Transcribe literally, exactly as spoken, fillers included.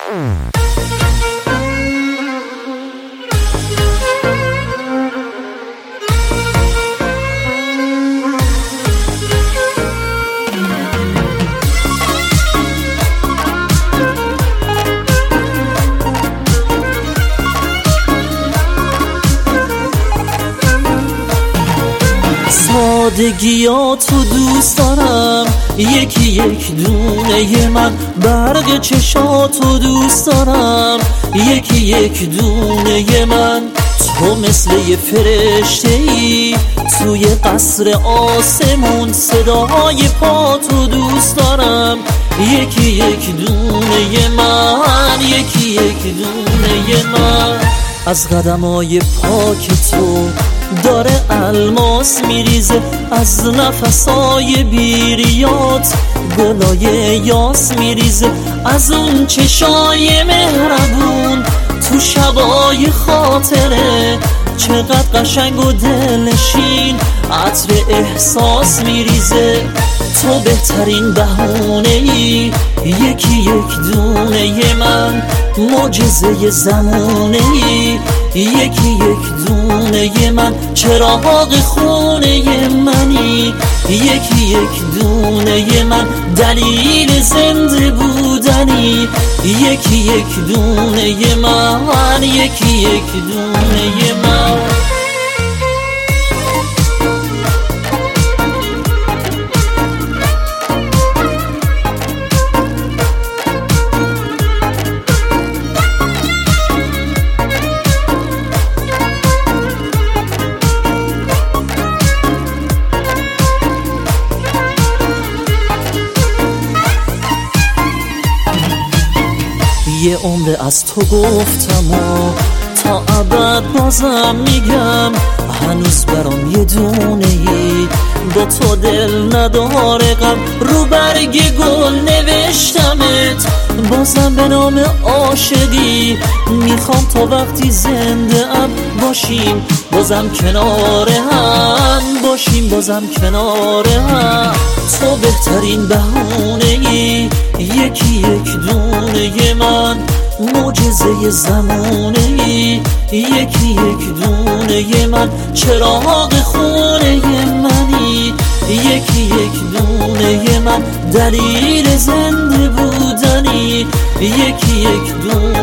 سادگیاتو دوست دارم، یکی یک دونه من. برق چشاتو دوست دارم، یکی یک دونه من. تو مثل یه فرشته ای توی قصر آسمون. صدای پاتو دوست دارم، یکی یک دونه من، یکی یک دونه من. از قدمای پاک تو داره الماس میریزه، از نفسای بیریات گلای یاس میریزه، از اون چشای مهربون تو شبای خاطره. چقدر قشنگ و دلنشین عطر احساس میریزه. تو بهترین بهونه ای، یکی یک دونه من. معجزه زمونه ای، یکی یک دونه من. چراغ خونه منی، یکی یک دونه من. دلیل زنده بودنی، یکی یک دونه من، یکی یک دونه من. یه عمر از تو گفتم و تا ابد بازم میگم، هنوز برام یه دونه ای با تو دل نداره غم. رو برگ گل نوشتمت بازم به نام عاشقی. میخوام تا وقتی زنده ام باشیم بازم کنار هم، باشیم بازم کنار هم. تو بهترین بهونه ای، یکی یک دونه من. معجزه زمونه ای، یکی یک دونه من. چراغ خونه منی، یکی یک دونه من. دلیل زنده بودنی، یکی یک دونه